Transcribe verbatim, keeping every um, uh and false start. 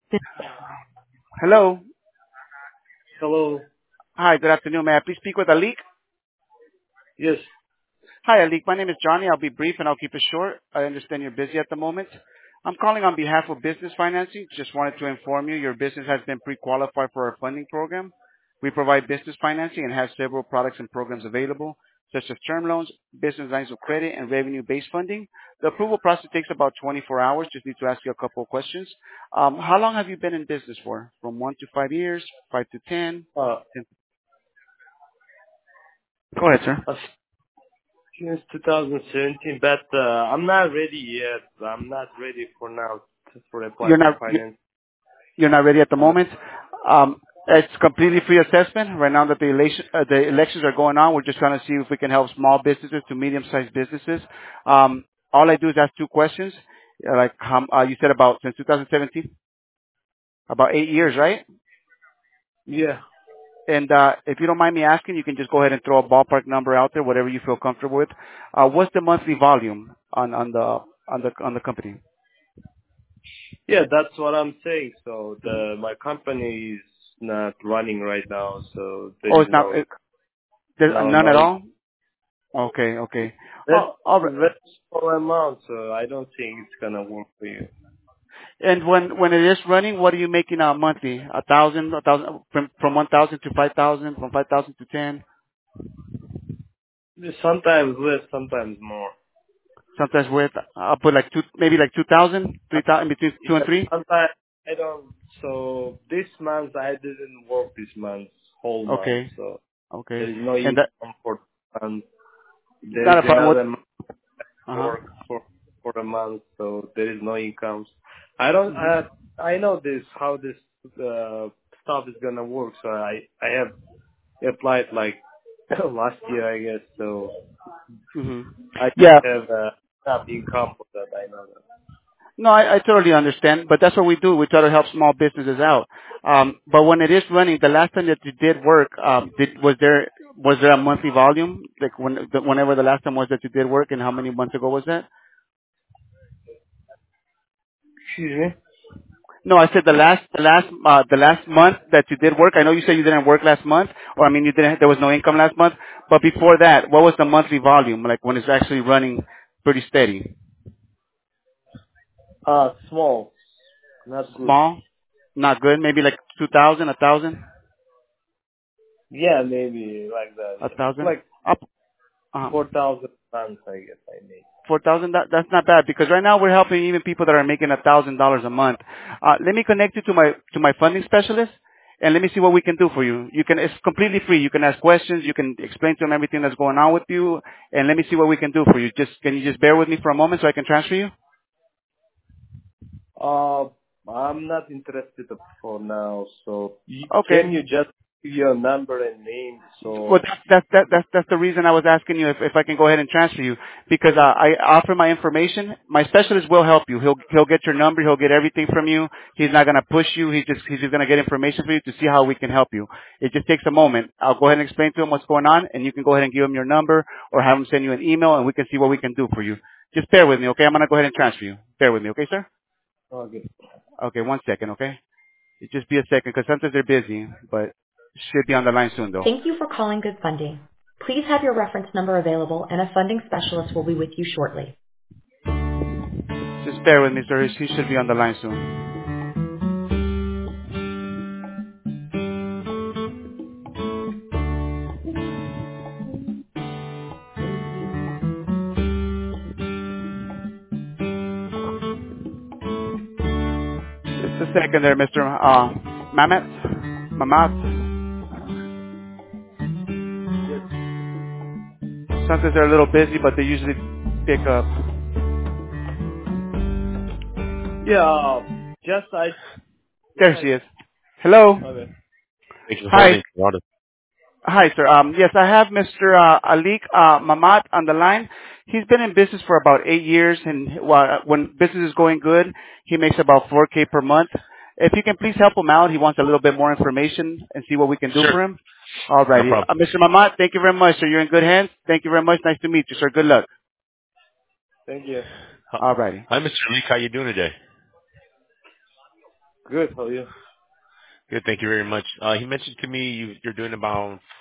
Hello. Hello. Hi, good afternoon. May I please speak with Alik? Yes. Hi, Alik. My name is Johnny. I'll be brief and I'll keep it short. I understand you're busy at the moment. I'm calling on behalf of Business Financing. Just wanted to inform you your business has been pre-qualified for our funding program. We provide business financing and have several products and programs available, such as term loans, business lines of credit, and revenue-based funding. The approval process takes about twenty-four hours. Just need to ask you a couple of questions. Um, how long have you been in business for? From one to five years, five to ten? Uh, ten. Go ahead, sir. uh, since twenty seventeen, but uh, I'm not ready yet. I'm not ready for now to- for apply You're for not finance. you're not ready at the No. moment. Um, it's completely free assessment. Right now that the election uh, the elections are going on, we're just trying to see if we can help small businesses to medium-sized businesses. Um, all I do is ask two questions. Uh, Like um, uh, you said about since twenty seventeen, about eight years, right? Yeah. And uh, if you don't mind me asking, you can just go ahead and throw a ballpark number out there, whatever you feel comfortable with. Uh, what's the monthly volume on on the on the on the company? Yeah, that's what I'm saying. So the my company is not running right now, so there Oh, is it's not. no It, income. there's No, none no at income. all. Okay, okay. That's Oh, all right. very small amount, so I don't think it's gonna work for you. And when when it is running, what are you making uh, monthly? A thousand, a thousand from from one thousand to five thousand, from five thousand to ten. Sometimes less, sometimes more. Sometimes with I'll put like two, maybe like two thousand, three thousand, between two and Yeah, three. sometimes I don't. So this month I didn't work this month, whole month. Okay, So okay. there is no And that income for and there is not a problem. What? another month Uh huh. work for for a month, so there is no income. I don't. Hmm. I I know this how this uh, stuff is gonna work. So I I have applied like last year, I guess. So Hmm. I Yeah. have uh, enough income for that. I know that. No, I, I totally understand, but that's what we do. We try to help small businesses out. Um, but when it is running, the last time that you did work, um, did was there was there a monthly volume? Like when the, whenever the last time was that you did work, and how many months ago was that? Excuse me. No, I said the last, the last, uh, the last month that you did work. I know you said you didn't work last month, or I mean, you didn't. There was no income last month. But before that, what was the monthly volume? Like when it's actually running pretty steady, Uh, small, not good. small, not good. Maybe like two thousand, a thousand, Yeah, maybe like that. a Yeah. thousand, Like up, uh, four thousand pounds, I guess I made. four thousand. That that's not bad because right now we're helping even people that are making a thousand dollars a month. Uh, let me connect you to my to my funding specialist. And let me see what we can do for you. You can, it's completely free. You can ask questions. You can explain to them everything that's going on with you. And let me see what we can do for you. Just, can you just bear with me for a moment so I can transfer you? Uh, I'm not interested for now. So you, Okay. can you just give your number and name? Well, So that's, that's, that, that's, that's the reason I was asking you if, if I can go ahead and transfer you. Because uh, I offer my information. My specialist will help you. He'll, he'll get your number. He'll get everything from you. He's not going to push you. He's just, he's just going to get information for you to see how we can help you. It just takes a moment. I'll go ahead and explain to him what's going on, and you can go ahead and give him your number or have him send you an email, and we can see what we can do for you. Just bear with me, okay? I'm going to go ahead and transfer you. Bear with me, okay, sir? okay. Okay, one second, okay? It just be a second, because sometimes they're busy, but should be on the line soon, though. Thank you for calling Good Funding. Please have your reference number available, and a funding specialist will be with you shortly. Just bear with me, sir. He should be on the line soon. Just a second there, Mister Uh, Mamet? Mamat? Yes. Sometimes they're a little busy, but they usually pick up. Yeah. Uh, just I. There Yeah. she is. Hello? Okay. Thanks for Hi. holding. Ronald. Hi, sir. Um, yes, I have Mister Uh, Alik uh, Mamat on the line. He's been in business for about eight years, and while, when business is going good, he makes about four K per month. If you can please help him out, he wants a little bit more information and see what we can do Sure. for him. No Alrighty. problem. Uh, Mister Mamat, thank you very much, sir. You're in good hands. Thank you very much. Nice to meet you, sir. Good luck. Thank you. Hi, Alrighty. hi, Mister Leak. How you doing today? Good. How are you? Good, thank you very much. Uh, he mentioned to me you, you're doing about